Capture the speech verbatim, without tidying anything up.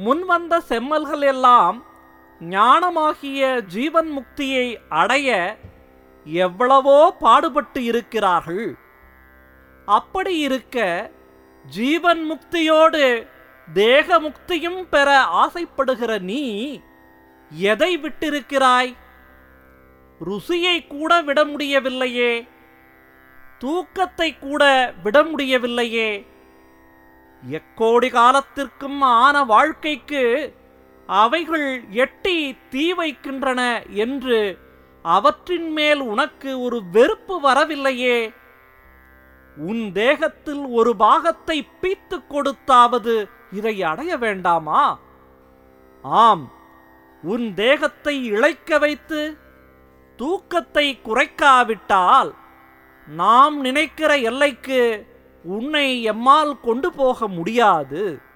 முன்வந்த செம்மல்கள் எல்லாம் ஞானமாகிய ஜீவன் முக்தியை அடைய எவ்வளவோ பாடுபட்டு இருக்கிறார்கள். அப்படி இருக்க ஜீவன் முக்தியோடு தேக முக்தியும் பெற ஆசைப்படுகிற நீ எதை விட்டிருக்கிறாய்? ருசியை கூட விட முடியவில்லையே, தூக்கத்தை கூட விட முடியவில்லையே. எக்கோடி காலத்திற்கும் ஆன வாழ்க்கைக்கு அவைகள் எட்டி தீ வைக்கின்றன என்று அவற்றின் மேல் உனக்கு ஒரு வெறுப்பு வரவில்லையே. உன் தேகத்தில் ஒரு பாகத்தை பீத்து கொடுத்தாவது இதை அடைய வேண்டாமா? ஆம், உன் தேகத்தை இளைக்க வைத்து தூக்கத்தை குறைக்காவிட்டால் நாம் நினைக்கிற எல்லைக்கு உன்னை எம்மால் கொண்டு போக முடியாது.